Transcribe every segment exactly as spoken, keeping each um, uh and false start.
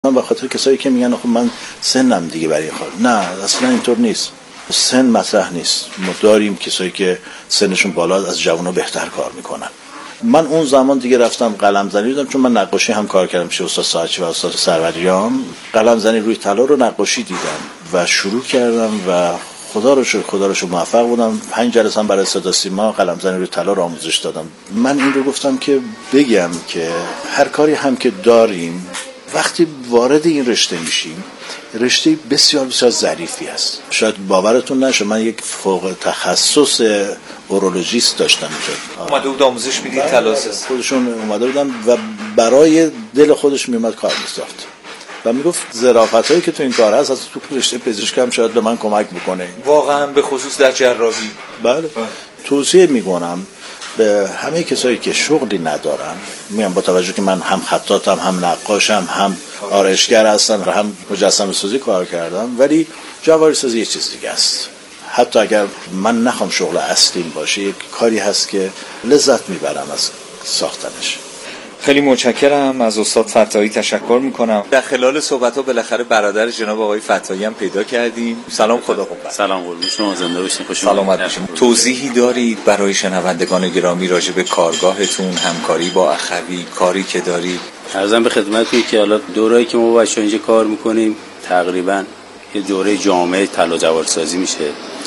من به خاطر کسایی که میگن خب من سنم دیگه برای خود، نه اصلا اینطور نیست. سن مطرح نیست. ما داریم کسایی که سنشون بالا از جوونا بهتر کار میکنن. من اون زمان دیگه رفتم قلمزنی دیدم، چون من نقاشی هم کار کردم پیش استاد ساعتی و استاد سروریان. قلمزنی روی طلا رو نقاشی دیدم و شروع کردم و خدا رو شکر خدا رو شکر موفق بودم. پنج جلسه هم برای صدا سیما قلمزنی روی طلا رو آموزش دادم. من این رو گفتم که بگم که هر کاری هم که داریم وقتی وارد این رشته میشیم، رشته بسیار بسیار ظریفی است. شاید باورتون نشه من یک فوق تخصص اورولوژیست داشتم اینجا. اومده بود آموزش میدید تلاسس؟ خودشون اومده بودن و برای دل خودش میومد کار می‌ساخت و میگفت ظرافتایی که تو این کار هست از تو رشته پزشکی هم شاید به من کمک بکنه. واقعا به خصوص در جراحی. بله. توصیه میکنم به همه کسایی که شغلی ندارن، میگم با توجه که من هم خطاطم، هم نقاشم، هم آرایشگر هستم و هم مجسمه سازی کار کردم، ولی جواهر سازی یه چیز دیگه است. حتی اگر من نخوام شغل اصلیم باشه، یک کاری هست که لذت میبرم از ساختنش. خیلی متشکرم از استاد فتاحی، تشکر میکنم. در خلال صحبت‌ها بالاخره برادر جناب آقای فتاحی هم پیدا کردیم. سلام، خدا قوت. سلام قربون شما، زنده باشین، خوش سلامت باشین. توضیحی دارید برای شنوندگان گرامی راجع به کارگاهتون، همکاری با اخوی، کاری که دارید؟ عرضم به خدمتتون که حالا دوره‌ای که ما بچه‌ها اینجا کار میکنیم تقریبا یه دوره جامع طلا جوارسازی میشه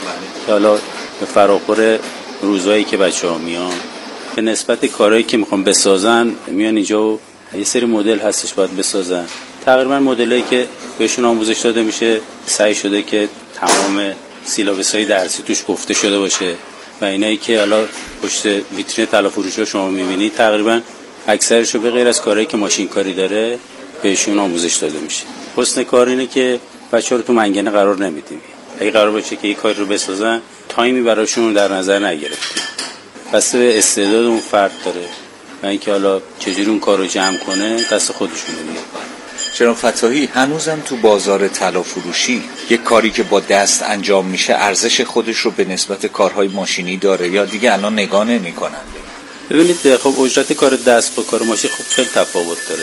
که حالا به فراخور روزایی که بچه‌ها میان به نسبت کارهایی که میخوام بسازن میان اینجا و یه سری مدل هستش باید بسازن. تقریبا مدلایی که بهشون آموزش داده میشه سعی شده که تمام سیلابس‌های درسی توش گفته شده باشه و اینایی که حالا پشت ویترین طلا فروشی شما میبینید تقریبا اکثرش رو به غیر از کارهایی که ماشین کاری داره بهشون آموزش داده میشه. حسن کار اینه که بچه‌ها رو تو منگنه قرار نمیدیم. اگه قرار باشه که این کار رو بسازن تایمی براشون در نظر نگرفتیم. بسته به استعداد اون فرد داره و اینکه حالا چجوری اون کار رو جمع کنه دست خودشونه دیگه. جناب فتاحی، هنوزم تو بازار طلا فروشی یک کاری که با دست انجام میشه ارزش خودش رو به نسبت کارهای ماشینی داره یا دیگه الان نگاه نمی‌کنن؟ ببینید خب اجرت کار دست با کار ماشین خب خیلی تفاوت داره.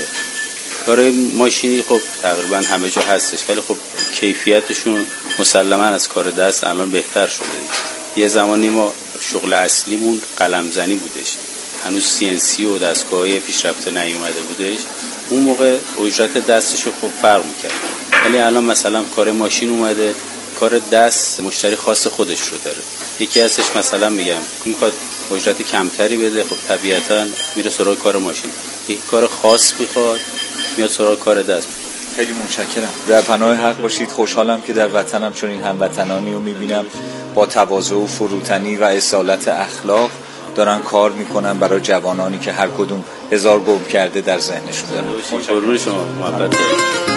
کار ماشینی خب تقریبا همه جا هستش ولی خب کیفیتشون مسلماً از کار دست الان بهتر شده. یه زمانی ما شغل اصلیمون قلمزنی بودش، هنوز سی ان سی و دستگاه‌های پیشرفته نیومده بودش. اون موقع اجرت دستشو خب فرق می‌کرد، ولی الان مثلا کار ماشین اومده، کار دست مشتری خاص خودش رو داره. یکی ازش مثلا میگم میخواد اجرت کمتری بده، خب طبیعتاً میره سراغ کار ماشین. یک کار خاص میخواد میاد سراغ کار دست. خیلی متشکرم. در پناه حق باشید. خوشحالم که در وطنم چون این هموطنانی رو میبینم با تواضع و فروتنی و اصالت اخلاق دارن کار میکنن برای جوانانی که هر کدوم هزار گم کرده در ذهنشون دارن. قربون شما، محبت دارید.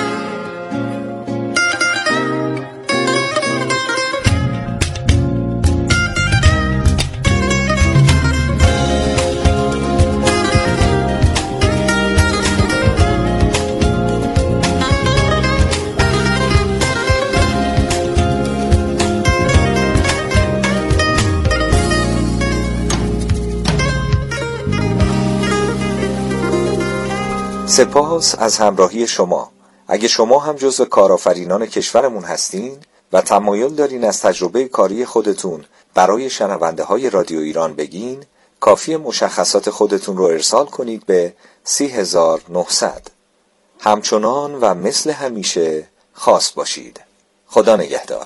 سپاس از همراهی شما. اگه شما هم جزو کارآفرینان کشورمون هستین و تمایل دارین از تجربه کاری خودتون برای شنونده های رادیو ایران بگین، کافی مشخصات خودتون رو ارسال کنید به سی هزار و نهصد. همچنان و مثل همیشه خاص باشید. خدا نگهدار.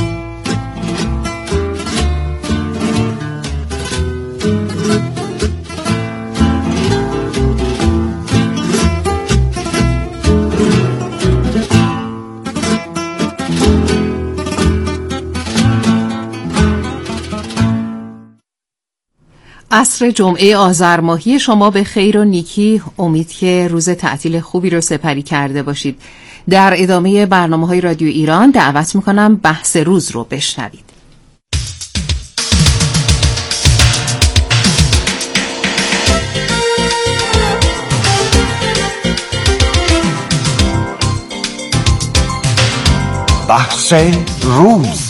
عصر جمعه آذر ماهی شما به خیر و نیکی. امید که روز تعطیل خوبی رو سپری کرده باشید. در ادامه برنامه‌های رادیو ایران دعوت می‌کنم بحث روز رو بشنوید. بحث روز.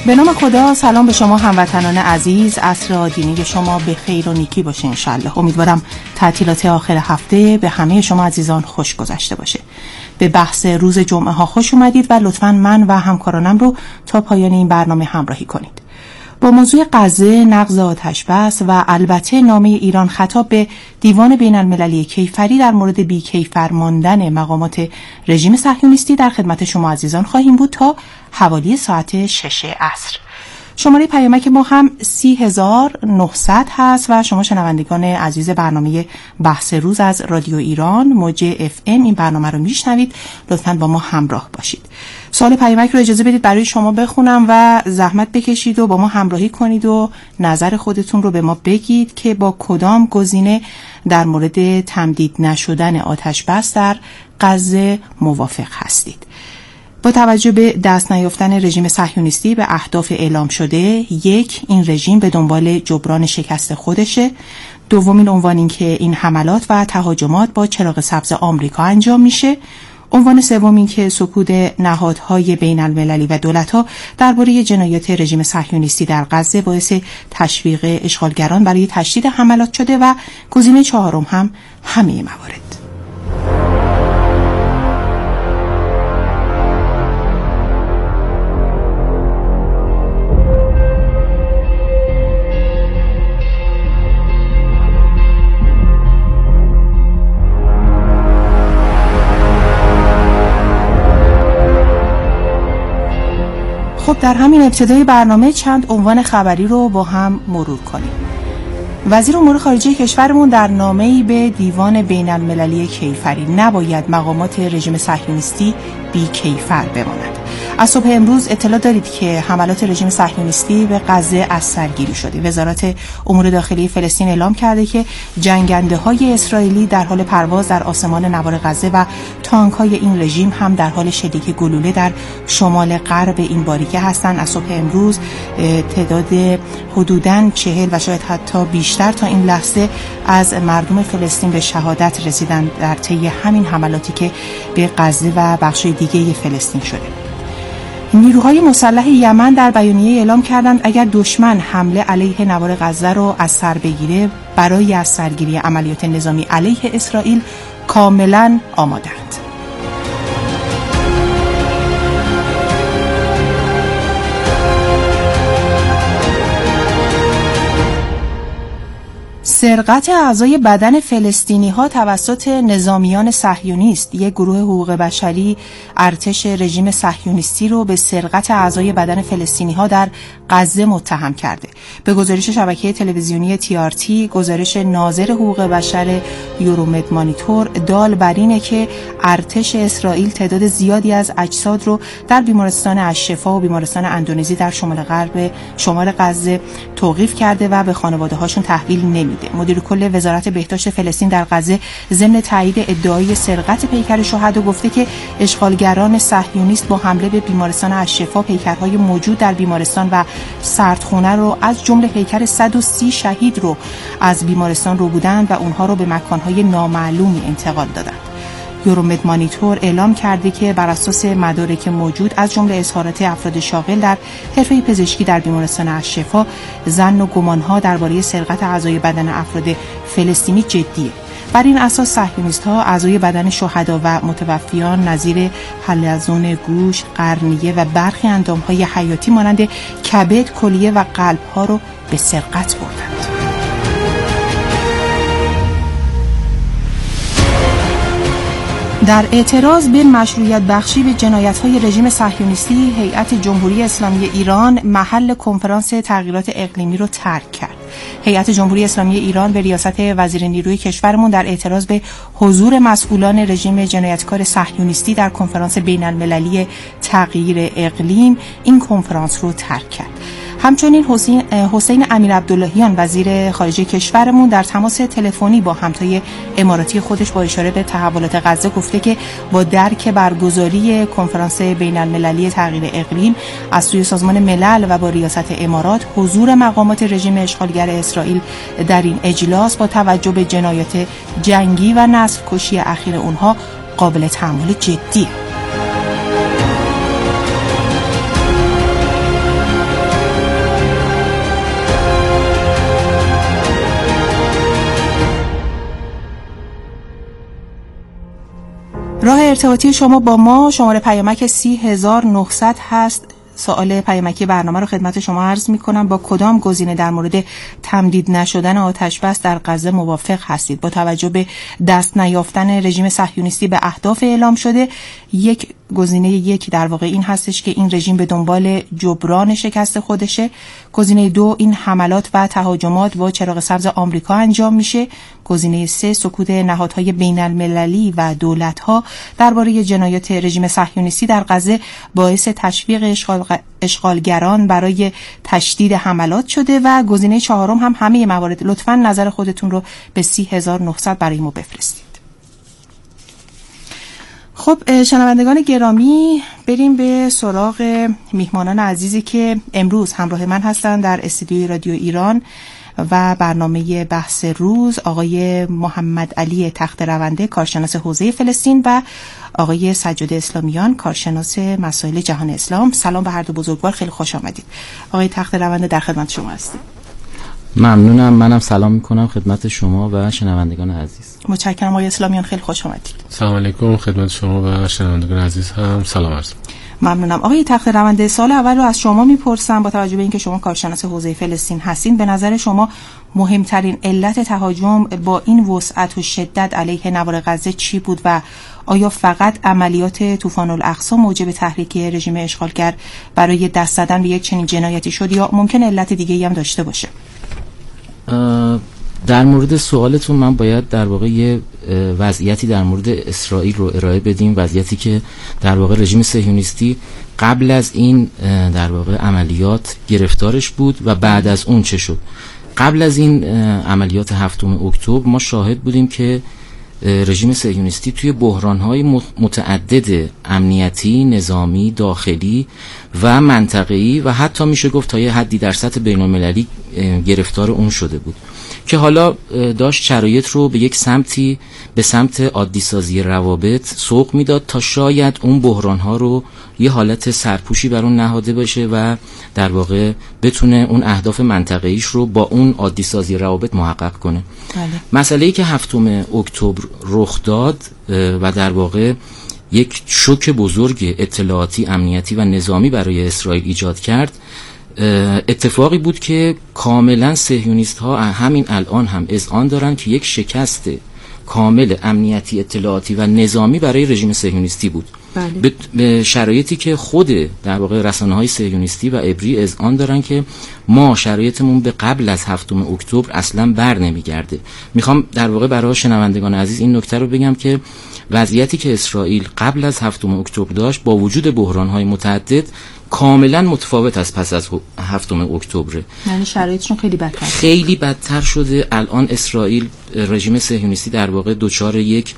به نام خدا. سلام به شما هموطنان عزیز. عصر آدینه شما به خیر و نیکی باشه انشالله. امیدوارم تعطیلات آخر هفته به همه شما عزیزان خوش گذشته باشه. به بحث روز جمعه ها خوش اومدید و لطفاً من و همکارانم رو تا پایان این برنامه همراهی کنید. با موضوع غزه، نقض آتش بس و البته نامه ایران خطاب به دیوان بین المللی کیفری در مورد بی‌کیفر ماندن مقامات رژیم صهیونیستی در خدمت شما عزیزان خواهیم بود تا حوالی ساعت شش عصر. شماره پیامک ما هم سی هزار و نهصد هست و شما شنوندگان عزیز برنامه بحث روز از رادیو ایران موج اف ام این برنامه رو میشنوید. لطفاً با ما همراه باشید. سوال پیامک رو اجازه بدید برای شما بخونم و زحمت بکشید و با ما همراهی کنید و نظر خودتون رو به ما بگید که با کدام گزینه در مورد تمدید نشدن آتش بس در غزه موافق هستید. با توجه به دست نیافتن رژیم صهیونیستی به اهداف اعلام شده، یک، این رژیم به دنبال جبران شکست خودشه. دومین عنوان این که این حملات و تهاجمات با چراغ سبز آمریکا انجام میشه. عنوان سوم این که سکوت نهادهای بین المللی و دولت‌ها درباره جنایات رژیم صهیونیستی در غزه باعث تشویق اشغالگران برای تشدید حملات شده و گزینه چهارم هم همه موارد. خب در همین ابتدای برنامه چند عنوان خبری رو با هم مرور کنیم. وزیر امور خارجه کشورمون در نامه‌ای به دیوان بین المللی کیفری نباید مقامات رژیم صهیونیستی بی کیفر بمانند. از صبح امروز اطلاع دارید که حملات رژیم صهیونیستی به غزه از سرگیری شده. وزارت امور داخلی فلسطین اعلام کرده که جنگنده‌های اسرائیلی در حال پرواز در آسمان نوار غزه و تانک‌های این رژیم هم در حال شلیک گلوله در شمال غرب این باریکه هستند. از صبح امروز تعداد حدوداً چهل و شاید حتی بیشتر تا این لحظه از مردم فلسطین به شهادت رسیدند در طی همین حملاتی که به غزه و بخش‌های دیگه فلسطین شده. نیروهای مسلح یمن در بیانیه اعلام کردند اگر دشمن حمله علیه نوار غزه رو از سر بگیره برای از سرگیری عملیات نظامی علیه اسرائیل کاملا آمادند. سرقت اعضای بدن فلسطینی ها توسط نظامیان صهیونیست. یک گروه حقوق بشری ارتش رژیم صهیونیستی رو به سرقت اعضای بدن فلسطینی ها در غزه متهم کرده. به گزارش شبکه تلویزیونی تی آر تی، گزارش ناظر حقوق بشر یورومد مانیتور دال بر اینه که ارتش اسرائیل تعداد زیادی از اجساد رو در بیمارستان الشفا و بیمارستان اندونزی در شمال غرب شمال غزه توقیف کرده و به خانواده هاشون تحویل نمیده. مدیر کل وزارت بهداشت فلسطین در غزه ضمن تایید ادعای سرقت پیکر شهدا گفته که اشغالگران صهیونیست با حمله به بیمارستان الشفا پیکرهای موجود در بیمارستان و سردخونه رو از جمله پیکر صد و سی شهید رو از بیمارستان رو بودند و اونها رو به مکانهای نامعلومی انتقال دادند. یورومد مانیتور اعلام کرده که بر اساس مدارک موجود از جمله اظهارات افراد شاغل در حرفه پزشکی در بیمارستان الشفا ظن و گمان‌ها درباره سرقت اعضای بدن افراد فلسطینی جدیه. بر این اساس صهیونیست‌ها اعضای بدن شهدا و متوفیان نظیر حلزون گوشت، قرنیه و برخی اندام‌های حیاتی مانند کبد، کلیه و قلب‌ها رو به سرقت بردند. در اعتراض به مشروعیت بخشی به جنایت‌های رژیم صهیونیستی، هیئت جمهوری اسلامی ایران محل کنفرانس تغییرات اقلیمی رو ترک کرد. هیئت جمهوری اسلامی ایران به ریاست وزیر نیروی کشورمون در اعتراض به حضور مسئولان رژیم جنایتکار صهیونیستی در کنفرانس بین المللی تغییر اقلیم این کنفرانس رو ترک کرد. همچنین حسین حسین امیر عبداللهیان وزیر خارجه کشورمون در تماس تلفنی با همتای اماراتی خودش با اشاره به تحولات غزه گفته که با درک برگزاری کنفرانس بین المللی تغییر اقلیم از سوی سازمان ملل و با ریاست امارات حضور مقامات رژیم اشغالگر اسرائیل در این اجلاس با توجه به جنایات جنگی و نسل کشی اخیر اونها قابل تحمل جدیه. راه ارتباطی شما با ما شماره پیامک سی هزار و نهصد هست. سوال پیامکی برنامه رو خدمت شما عرض می کنم. با کدام گزینه در مورد تمدید نشدن آتش بس در غزه موافق هستید؟ با توجه به دست نیافتن رژیم صهیونیستی به اهداف اعلام شده، یک گزینه یک در واقع این هستش که این رژیم به دنبال جبران شکست خودشه. گزینه دو، این حملات و تهاجمات با چراغ سبز آمریکا انجام میشه. گزینه سه، سکوت نهادهای بین المللی و دولت‌ها درباره جنایات رژیم صهیونیستی در غزه باعث تشویق اشغال اشغالگران برای تشدید حملات شده. و گزینه چهارم هم همه موارد. لطفاً نظر خودتون رو به سی هزار و نهصد برای ما بفرستید. خب شنوندگان گرامی، بریم به سراغ میهمانان عزیزی که امروز همراه من هستند در استودیوی رادیو ایران و برنامه بحث روز. آقای محمد علی تخت‌رونده، کارشناس حوزه فلسطین، و آقای سجاد اسلامیان، کارشناس مسائل جهان اسلام. سلام به هر دو بزرگوار، خیلی خوش آمدید. آقای تخت‌رونده در خدمت شما هستیم. ممنونم. منم سلام میکنم خدمت شما و شنوندگان عزیز. متشکرم آقای اسلامیان، خیلی خوش آمدید. سلام علیکم خدمت شما و شنوندگان عزیز هم سلام عرض. ممنونم. آقای تخت‌رونده، سال اول رو از شما میپرسم. با توجه به اینکه شما کارشناس حوزه فلسطین هستین، به نظر شما مهمترین علت تهاجم با این وسعت و شدت علیه نوار غزه چی بود و آیا فقط عملیات طوفان الاقصی موجب تحریک رژیم اشغالگر برای دست زدن به یک چنین جنایتی شد یا ممکن علت دیگه‌ای هم داشته باشه؟ در مورد سوالتون من باید در واقع یه وضعیتی در مورد اسرائیل رو ارائه بدیم، وضعیتی که در واقع رژیم صهیونیستی قبل از این در واقع عملیات گرفتارش بود و بعد از اون چه شد. قبل از این عملیات هفتم اکتبر ما شاهد بودیم که رژیم صهیونیستی توی بحران‌های متعدد امنیتی، نظامی، داخلی و منطقه‌ای و حتی میشه گفت تا یه حدی در سطح بین‌المللی گرفتار اون شده بود که حالا داشت شرایط رو به یک سمتی به سمت عادی سازی روابط سوق میداد تا شاید اون بحران‌ها رو یه حالت سرپوشی بر اون نهاده باشه و در واقع بتونه اون اهداف منطقه‌ایش رو با اون عادی سازی روابط محقق کنه. بله. مسئله‌ای که هفتم اکتبر رخ داد و در واقع یک شوک بزرگ اطلاعاتی، امنیتی و نظامی برای اسرائیل ایجاد کرد، اتفاقی بود که کاملا صهیونیست ها همین الان هم اذعان دارن که یک شکست کامل امنیتی، اطلاعاتی و نظامی برای رژیم صهیونیستی بود. بله. به شرایطی که خود در واقع رسانه‌های صهیونیستی و عبری اذعان دارن که ما شرایطمون به قبل از هفتم اکتبر اصلا بر نمیگرده. میخوام در واقع برای شنوندگان عزیز این نکته رو بگم که وضعیتی که اسرائیل قبل از هفتم اکتبر داشت با وجود بحران‌های متعدد کاملا متفاوت از پس از هفتم اکتبر. یعنی شرایطشون خیلی بدتر خیلی بدتر شده. الان اسرائیل، رژیم صهیونیستی در واقع دچار یک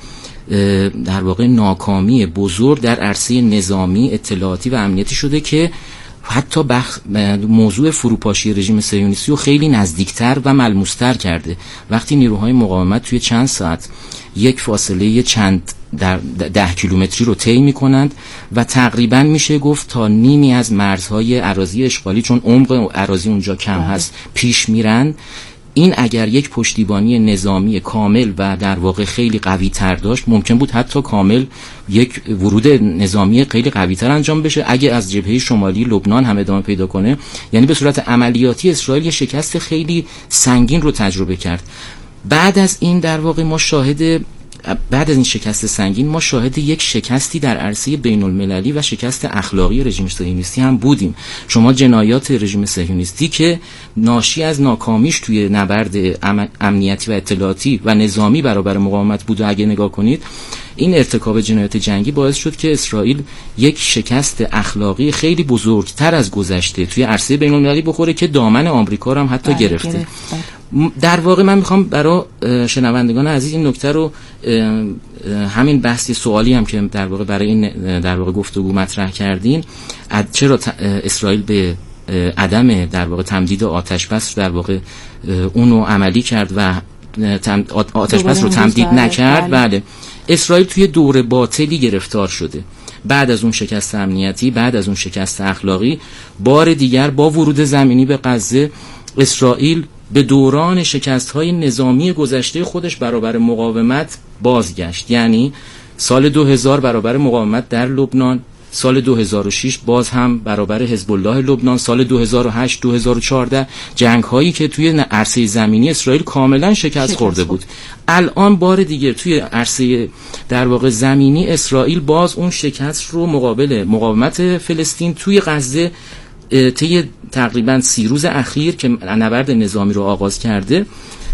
در واقع ناکامی بزرگ در عرصه نظامی، اطلاعاتی و امنیتی شده که حتی بخ... موضوع فروپاشی رژیم صهیونیستی رو خیلی نزدیکتر و ملموستر کرده. وقتی نیروهای مقاومت توی چند ساعت یک فاصله چند در ده کیلومتری رو طی می‌کنند و تقریباً میشه گفت تا نیمی از مرزهای اراضی اشغالی، چون عمق اراضی اونجا کم هست، پیش میرن، این اگر یک پشتیبانی نظامی کامل و در واقع خیلی قوی تر داشت، ممکن بود حتی کامل یک ورود نظامی خیلی قوی تر انجام بشه. اگه از جبهه شمالی لبنان هم ادامه پیدا کنه، یعنی به صورت عملیاتی اسرائیل یک شکست خیلی سنگین رو تجربه کرد. بعد از این در واقع ما شاهد بعد از این شکست سنگین ما شاهد یک شکستی در عرصه بین المللی و شکست اخلاقی رژیم صهیونیستی هم بودیم. شما جنایات رژیم صهیونیستی که ناشی از ناکامیش توی نبرد امنیتی و اطلاعاتی و نظامی برابر مقاومت بود و اگه نگاه کنید، این ارتکاب جنایات جنگی باعث شد که اسرائیل یک شکست اخلاقی خیلی بزرگتر از گذشته توی عرصه بین المللی بخوره که دامن آمریکا رو هم حتی بله گرفته. گرفت. در واقع من میخوام برای شنوندگان عزیز این نکته رو، همین بحث سوالی هم که در واقع برای این در واقع گفتگو مطرح کردین، چرا اسرائیل به عدم در واقع تمدید آتش بس در واقع اونو عملی کرد و آتش بس رو تمدید نکرد. بله. بله اسرائیل توی دور باطلی گرفتار شده. بعد از اون شکست امنیتی، بعد از اون شکست اخلاقی، بار دیگر با ورود زمینی به غزه اسرائیل به دوران شکست‌های نظامی گذشته خودش برابر مقاومت بازگشت. یعنی سال دو هزار برابر مقاومت در لبنان، سال دو هزار و شش باز هم برابر حزب الله لبنان، سال دو هزار و هشت دو هزار و چهارده جنگ هایی که توی عرصه زمینی اسرائیل کاملا شکست خورده بود. الان بار دیگه توی عرصه در واقع زمینی اسرائیل باز اون شکست رو مقابل مقاومت فلسطین توی غزه طی تقریبا سی روز اخیر که نبرد نظامی رو آغاز کرده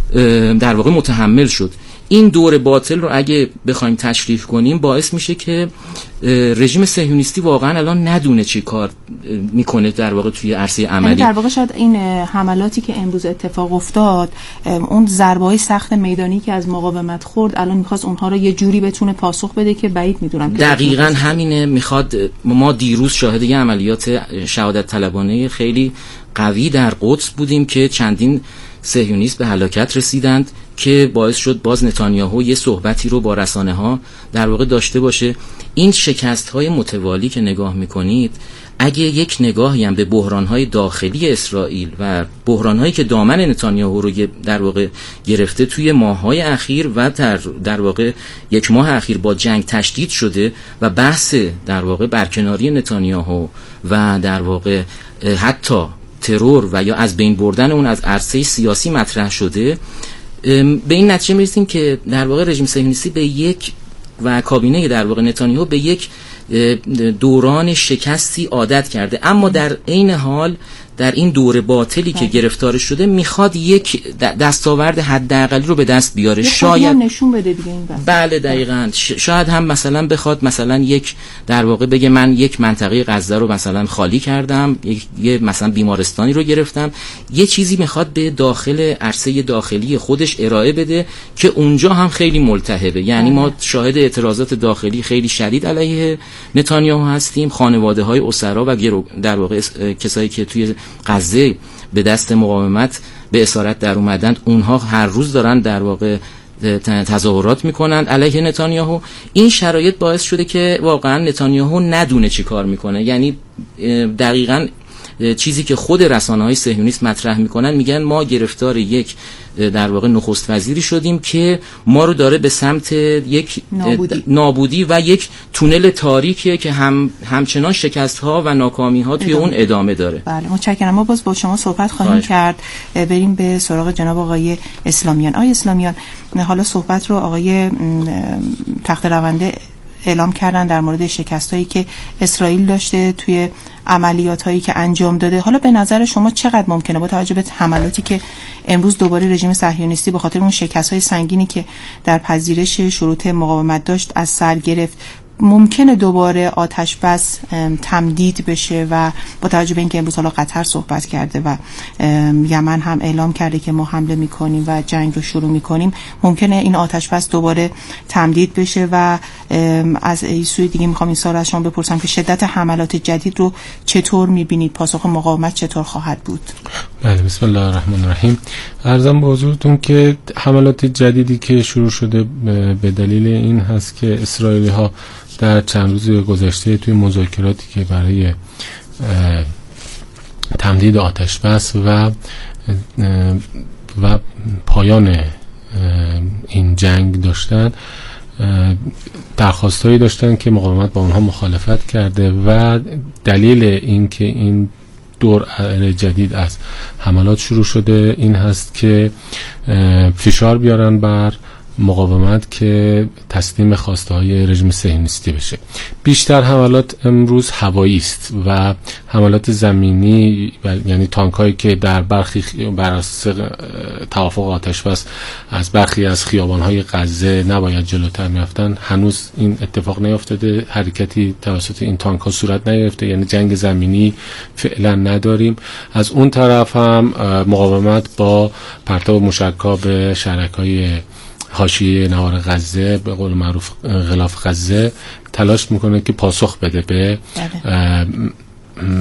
در واقع متحمل شد. این دور باطل رو اگه بخوایم تشریح کنیم باعث میشه که رژیم صهیونیستی واقعا الان ندونه چی کار میکنه در واقع توی عرصه عملی. در واقع شاید این حملاتی که امروز اتفاق افتاد، اون ضربه‌های سخت میدانی که از مقاومت خورد، الان میخواست اونها رو یه جوری بتونه پاسخ بده که بعید میدونم. دقیقاً همینه. میخواد ما دیروز شاهد یه عملیات شهادت طلبانه خیلی قوی در قدس بودیم که چندین صهیونیست به هلاکت رسیدند که باعث شد باز نتانیاهو یه صحبتی رو با رسانه ها در واقع داشته باشه. این شکست های متوالی که نگاه میکنید، اگه یک نگاهی هم به بحران های داخلی اسرائیل و بحران هایی که دامن نتانیاهو رو در واقع گرفته توی ماه های اخیر و در, در واقع یک ماه اخیر با جنگ تشدید شده و بحث در واقع برکناری نتانیاهو و در واقع حتی ترور و یا از بین بردن اون از عرصه سیاسی مطرح شده، به این نتیجه میرسیم که در واقع رژیم صهیونیستی به یک و کابینه در واقع نتانیاهو به یک دوران شکستی عادت کرده، اما در عین حال در این دوره باطلی که گرفتار شده میخواد یک دستاورد حداقلی رو به دست بیاره. شاید نشون بده دیگه این بحث. بله دقیقاً. شاید هم مثلا بخواد مثلا یک در واقع بگه من یک منطقه غزه رو مثلا خالی کردم، یک یه مثلا بیمارستانی رو گرفتم، یه چیزی میخواد به داخل عرصه داخلی خودش ارائه بده که اونجا هم خیلی ملتهبه. یعنی ما شاهد اعتراضات داخلی خیلی شدید علیه نتانیاهو هستیم. خانواده های اسرا و در واقع کسایی که توی غزه به دست مقاومت به اسارت در اومدند، اونها هر روز دارن در واقع تظاهرات میکنند علیه نتانیاهو. این شرایط باعث شده که واقعا نتانیاهو ندونه چی کار میکنه. یعنی دقیقاً چیزی که خود رسانه‌های صهیونیست مطرح میکنن، میگن ما گرفتار یک در واقع نخست وزیری شدیم که ما رو داره به سمت یک نابودی, نابودی و یک تونل تاریکیه که هم همچنان شکست‌ها و ناکامی‌ها توی ادامه. اون ادامه داره. بله متشکرم. ما باز با شما صحبت خواهیم باید. کرد. بریم به سراغ جناب آقای اسلامیان. آقای اسلامیان، حالا صحبت رو آقای تخت رونده اعلام کردن در مورد شکستایی که اسرائیل داشته توی عملیاتایی که انجام داده. حالا به نظر شما چقدر ممکنه با توجه به حملاتی که امروز دوباره رژیم صهیونیستی به خاطر اون شکست‌های سنگینی که در پذیرش شروط مقاومت داشت از سر گرفت، ممکنه دوباره آتش بس تمدید بشه و با توجه به اینکه امروز حالا قطر صحبت کرده و یمن هم اعلام کرده که ما حمله میکنیم و جنگ رو شروع میکنیم، ممکنه این آتش بس دوباره تمدید بشه و از این سوی دیگه میخوام این سوال از شما بپرسم که شدت حملات جدید رو چطور میبینید؟ پاسخ مقاومت چطور خواهد بود؟ بله، بسم الله الرحمن الرحیم. عرضم به حضورتون که حملات جدیدی که شروع شده به دلیل این هست که اسرائیلی ها در چند روز گذشته توی مذاکراتی که برای تمدید آتش بس و و پایان این جنگ داشتن، درخواستایی داشتن که مقاومت با اونها مخالفت کرده و دلیل این که این دور جدید از حملات شروع شده این هست که فشار بیارن بر مقاومت که تسلیم خواسته های رژیم صهیونیستی بشه. بیشتر حملات امروز هوایی است و حملات زمینی، یعنی تانک هایی که در برخی بر اساس توافق آتش بس از برخی از خیابان های غزه نباید جلوتر میرفتن، هنوز این اتفاق نیفتاده، حرکتی توسط این تانک ها صورت نگرفته، یعنی جنگ زمینی فعلا نداریم. از اون طرف هم مقاومت با پرتاب موشک‌ها به شهرک‌های حاشیه نوار غزه، به قول معروف غلاف غزه، تلاش میکنه که پاسخ بده به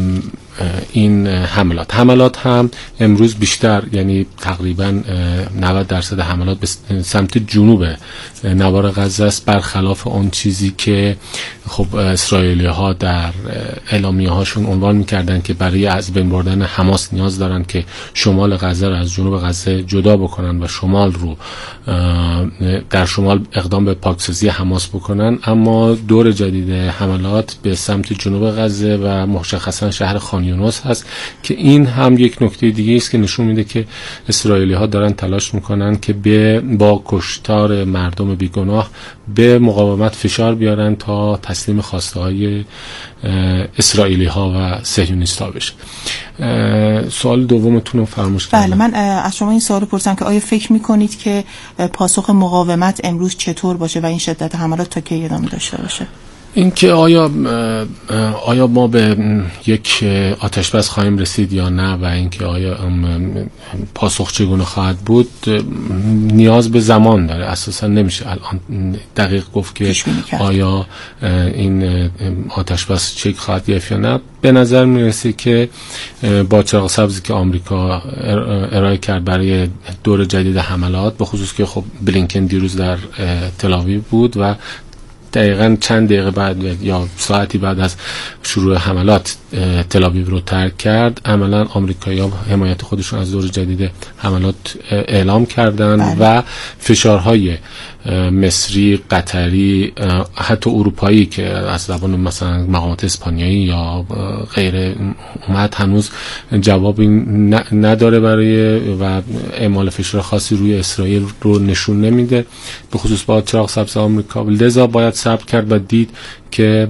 این حملات حملات هم امروز بیشتر، یعنی تقریبا نود درصد حملات به سمت جنوب نوار غزه است، برخلاف اون چیزی که خب اسرائیلی ها در اعلامیه هاشون عنوان میکردن که برای از بین بردن حماس نیاز دارن که شمال غزه رو از جنوب غزه جدا بکنن و شمال رو در شمال اقدام به پاکسازی حماس بکنن. اما دور جدید حملات به سمت جنوب غزه و مشخصا شهر خان یونس هست که این هم یک نکته دیگه است که نشون میده که اسرائیلی ها دارن تلاش میکنن که به با کشتار مردم بیگناه به مقاومت فشار بیارن تا تسلیم خواسته های اسرائیلی ها و صهیونیست ها بشه. سوال دومتون رو فراموش کردم. بله، من از شما این سوال پرسیدم که آیا فکر میکنید که پاسخ مقاومت امروز چطور باشه و این شدت حملات تا کی ادامه داشته باشه؟ اینکه آیا آیا ما به یک آتشبس خواهیم رسید یا نه و اینکه آیا پاسخ چگونه خواهد بود نیاز به زمان داره. اساسا نمیشه الان دقیق گفت که آیا این آتشبس چک خواهد گرفت یا نه. به نظر میرسه که با چراغ سبزی که آمریکا ارائه کرد برای دور جدید حملات، به خصوص که خب بلینکن دیروز در تل آویو بود و دقیقاً چند دقیقه بعد یا ساعتی بعد از شروع حملات تل آویو رو ترک کرد، عملاً آمریکایی‌ها حمایت خودشون از دور جدید حملات اعلام کردن بله. و فشارهای مصری، قطری، حتی اروپایی که از زبان مثلا مقامات اسپانیایی یا غیره اومد هنوز جوابی نداره برای و اعمال فشار خاصی روی اسرائیل رو نشون نمیده، به خصوص با چراغ سبز آمریکا. لذا باید صبر کرد و دید که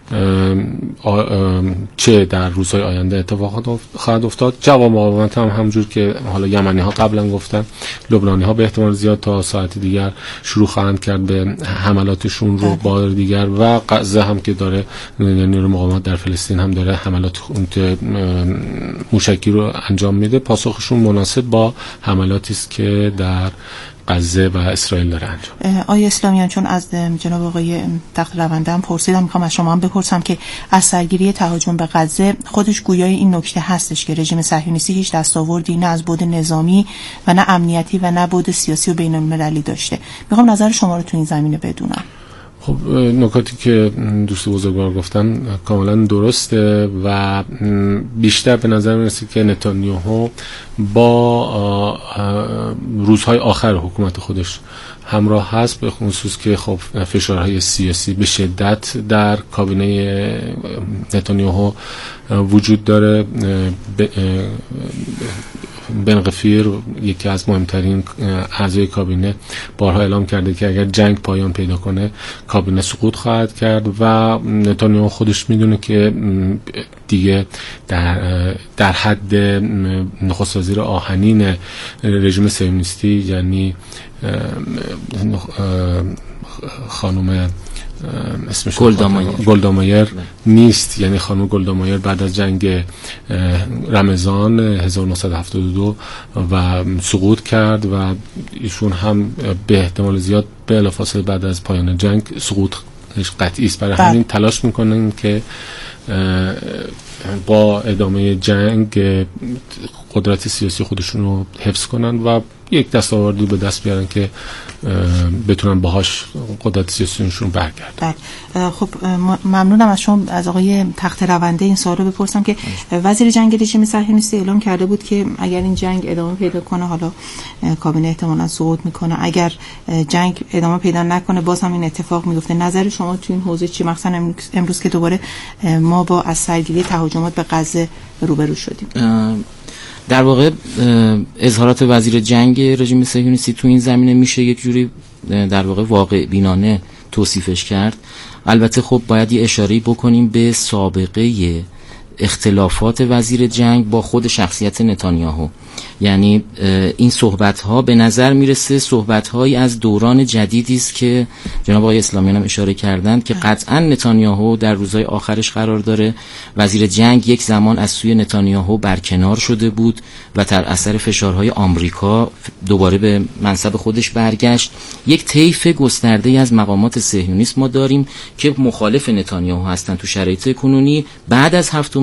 چه در روزهای آینده اتفاقات خواهد افتاد. جواب مقاومت هم همجور که حالا یمنی ها قبلا گفتن، لبنانی ها به احتمال زیاد تا ساعت دیگر شروع خواهند کرد به حملاتشون رو بار دیگر و غزه هم که داره، نیروی مقاومت در فلسطین هم داره حملات موشکی رو انجام میده. پاسخشون مناسب با حملاتی است که در غزه و اسرائیل داره انجام. آقای اسلامیان، چون از جناب آقای تخت رونده هم پرسیدم، میخوام از شما هم بپرسم که از سرگیری تهاجم به غزه خودش گویای این نکته هستش که رژیم صهیونیستی هیچ دستاوردی نه از بعد نظامی و نه امنیتی و نه بعد سیاسی و بین المللی داشته. میخوام نظر شما رو تو این زمینه بدونم. خب نکاتی که دوست بزرگوار گفتن کاملا درسته و بیشتر به نظر میرسه که نتانیاهو با روزهای آخر حکومت خودش همراه هست، به خصوص که خب فشارهای سیاسی به شدت در کابینه نتانیاهو وجود داره. بن غفیر یکی از مهمترین اعضای کابینه بارها اعلام کرده که اگر جنگ پایان پیدا کنه کابینه سقوط خواهد کرد و نتانیاهو خودش میدونه که دیگه در در حد نخست وزیر آهنین رژیم صهیونیستی یعنی خانم اسمش گلدا مایر نیست. یعنی خانم گلدا مایر بعد از جنگ رمضان هزار و نهصد و هفتاد و دو و سقوط کرد و ایشون هم به احتمال زیاد بلافاصله بعد از پایان جنگ سقوط قطعی است. برای همین تلاش میکنن که با ادامه جنگ قدرت سیاسی خودشون رو حفظ کنن و یک دستاوردی به دست بیارن که بتونن باهاش قدرت سیاسیشون برگردن. خب ممنونم از شما. از آقای تخت رونده این سوال رو بپرسم که وزیر جنگ رژیم صهیونیستی اعلام کرده بود که اگر این جنگ ادامه پیدا کنه حالا کابینه احتمالاً سقوط میکنه، اگر جنگ ادامه پیدا نکنه باز هم این اتفاق میفته. نظر شما تو این حوزه چی؟ مثلا امروز, امروز که دوباره ما با از سرگیری تهاجمات به غزه روبرو شدیم. در واقع اظهارات وزیر جنگ رژیم صهیونیستی تو این زمینه میشه یک جوری در واقع واقع بینانه توصیفش کرد. البته خب باید یه اشاره‌ای بکنیم به سابقه اختلافات وزیر جنگ با خود شخصیت نتانیاهو. یعنی این صحبت‌ها به نظر میرسه صحبت‌هایی از دوران جدیدی است که جناب آقای اسلامیان هم اشاره کردند که قطعاً نتانیاهو در روزهای آخرش قرار داره. وزیر جنگ یک زمان از سوی نتانیاهو برکنار شده بود و در اثر فشارهای آمریکا دوباره به منصب خودش برگشت. یک طیف گسترده‌ای از مقامات صهیونیست ما داریم که مخالف نتانیاهو هستند تو شرایط کنونی. بعد از هفتم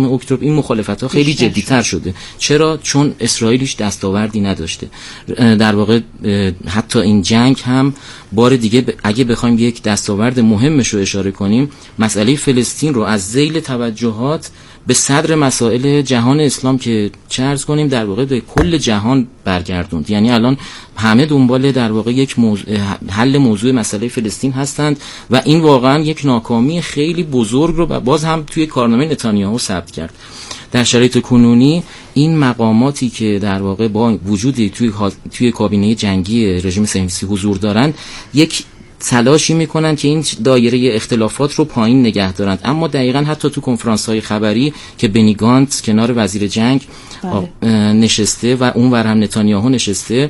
هفتم اکتبر این مخالفت‌ها خیلی جدی‌تر شده. چرا؟ چون اسرائیل هیچ دستاوردی نداشته. در واقع حتی این جنگ هم بار دیگه اگه بخوایم یک دستاورد مهمش رو اشاره کنیم، مسئله فلسطین رو از ذیل توجهات به صدر مسائل جهان اسلام که چه عرض کنیم در واقع به کل جهان برگردوند. یعنی الان همه دنبال در واقع یک موضوع حل موضوع مسئله فلسطین هستند و این واقعا یک ناکامی خیلی بزرگ رو باز هم توی کارنامه نتانیاهو ثبت کرد. در شرایط کنونی این مقاماتی که در واقع با وجودی توی توی کابینه جنگی رژیم صهیونیستی حضور دارند یک تلاشی میکنن که این دایره اختلافات رو پایین نگه دارند، اما دقیقاً حتی تو کنفرانس های خبری که بنی گانتز کنار وزیر جنگ بله. نشسته و اونور هم نتانیاهو نشسته،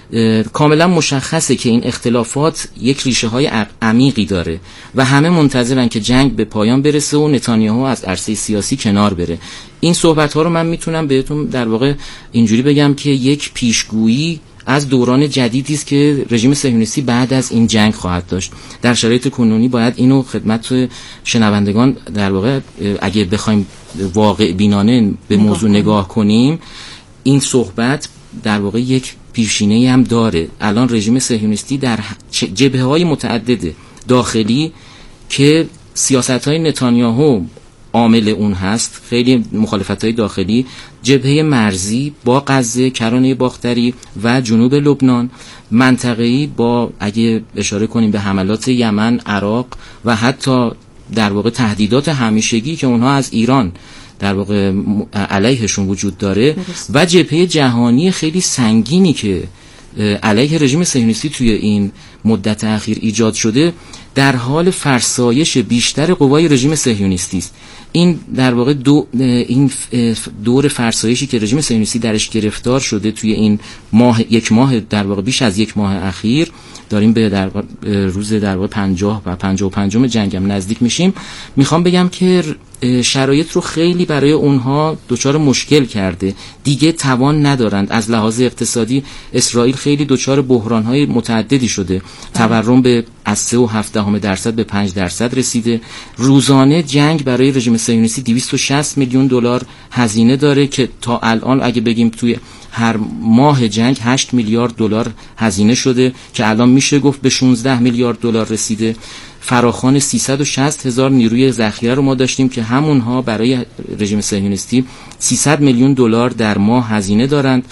کاملا مشخصه که این اختلافات یک ریشه های عمیقی داره و همه منتظرن که جنگ به پایان برسه و نتانیاهو از عرصه سیاسی کنار بره. این صحبت ها رو من میتونم بهتون در واقع اینجوری بگم که یک پیشگویی از دوران جدیدی است که رژیم صهیونیستی بعد از این جنگ خواهد داشت. در شرایط کنونی باید اینو خدمت شنوندگان در واقع اگه بخوایم واقع بینانه به موضوع نگاه کنیم، این صحبت در واقع یک پیشینه‌ای هم داره. الان رژیم صهیونیستی در جبهه‌های متعدد داخلی که سیاست‌های نتانیاهو عامل اون هست، خیلی مخالفت‌های داخلی، جبهه مرزی با غزه، کرانه باختری و جنوب لبنان، منطقه‌ای با اگه اشاره کنیم به حملات یمن، عراق و حتی در واقع تهدیدات همیشگی که اونها از ایران در واقع علیهشون وجود داره و جبهه جهانی خیلی سنگینی که علیه رژیم صهیونیستی توی این مدت اخیر ایجاد شده در حال فرسایش بیشتر قوای رژیم صهیونیستی است. این در واقع دو این دور فرسایشی که رژیم صهیونیستی درش گرفتار شده توی این ماه یک ماه در واقع بیش از یک ماه اخیر، داریم به در روز در واقع پنجاه و پنجاه و پنجم جنگم نزدیک میشیم. میخوام بگم که شرایط رو خیلی برای اونها دچار مشکل کرده، دیگه توان ندارند. از لحاظ اقتصادی اسرائیل خیلی دچار بحران‌های متعددی شده، تورم به از سه و هفت دهم درصد به پنج درصد رسیده. روزانه جنگ برای رژیم صهیونیستی دویست و شصت میلیون دلار هزینه داره که تا الان اگه بگیم توی هر ماه جنگ هشت میلیارد دلار هزینه شده که الان میشه گفت به شانزده میلیارد دلار رسیده. فراخوان سیصد و شصت هزار نیروی ذخیره رو ما داشتیم که همونها برای رژیم صهیونیستی سیصد میلیون دلار در ماه هزینه دارند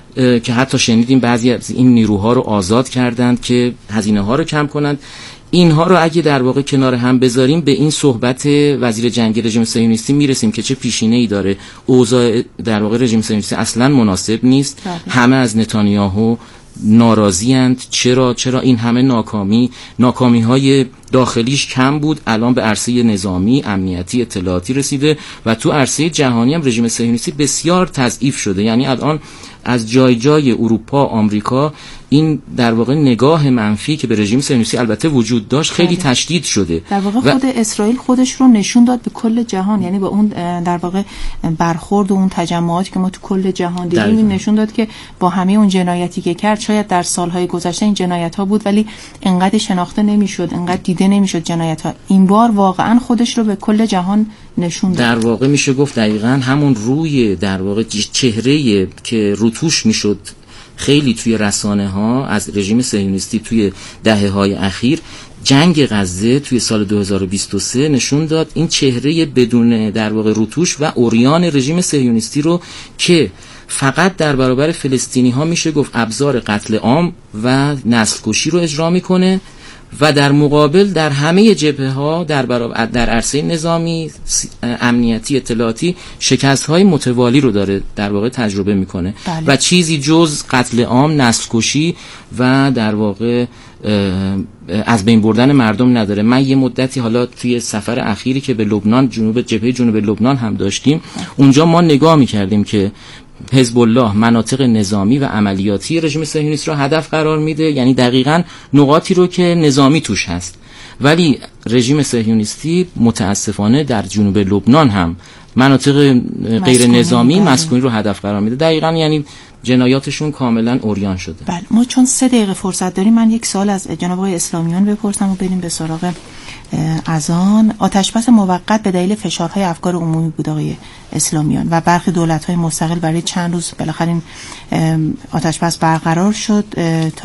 که حتی شنیدیم بعضی از این نیروها رو آزاد کردند که هزینه ها رو کم کنند. اینها رو اگه در واقع کنار هم بذاریم به این صحبت وزیر جنگی رژیم صهیونیستی میرسیم که چه پیشینه‌ای داره. اوضاع در واقع رژیم صهیونیستی اصلا مناسب نیست. همه از نتانیاهو ناراضی اند. چرا چرا این همه ناکامی ناکامی های داخلیش کم بود، الان به عرصه نظامی، امنیتی، اطلاعاتی رسیده و تو عرصه جهانی هم رژیم صهیونیستی بسیار تضعیف شده. یعنی الان از جای جای اروپا، آمریکا این در واقع نگاه منفی که به رژیم صهیونیستی البته وجود داشت خیلی بله. تشدید شده. در واقع خود اسرائیل خودش رو نشون داد به کل جهان، یعنی با اون در واقع برخورد و اون تجمعاتی که ما تو کل جهان دیدیم این نشون داد که با همه اون جنایتی که کرد، شاید در سالهای گذشته این جنایت‌ها بود ولی انقدر شناخته نمی‌شد، انقدر دیده نمی‌شد جنایت‌ها. این بار واقعا خودش رو به کل جهان نشون داد. در واقع میشه گفت دقیقاً همون روی در واقع چهره‌ای که روتوش میشد خیلی توی رسانه ها از رژیم صهیونیستی توی دهه های اخیر، جنگ غزه توی سال دو هزار و بیست و سه نشون داد این چهره بدون در واقع روتوش و عریان رژیم صهیونیستی رو که فقط در برابر فلسطینی ها میشه گفت ابزار قتل عام و نسل کشی رو اجرا میکنه و در مقابل در همه جبهه ها در برابر در عرصه نظامی، امنیتی، اطلاعاتی شکست های متوالی رو داره در واقع تجربه میکنه بله. و چیزی جز قتل عام، نسل کشی و در واقع از بین بردن مردم نداره. من یه مدتی حالا توی سفر اخیری که به لبنان، جنوب جبهه جنوب لبنان هم داشتیم، اونجا ما نگاه میکردیم که حزب الله مناطق نظامی و عملیاتی رژیم صهیونیست رو هدف قرار میده، یعنی دقیقاً نقاطی رو که نظامی توش هست، ولی رژیم صهیونیستی متاسفانه در جنوب لبنان هم مناطق غیر نظامی مسکونی رو هدف قرار میده. دقیقاً یعنی جنایاتشون کاملا عریان شده. بله، ما چون سه دقیقه فرصت داریم، من یک سوال از جناب آقای اسلامیان بپرسم و بریم به سراغ اذان. آتشبس موقت به دلیل فشارهای افکار عمومی بود آقای اسلامیان و برخی دولت‌های مستقل برای چند روز بالاخره این آتشبس برقرار شد تا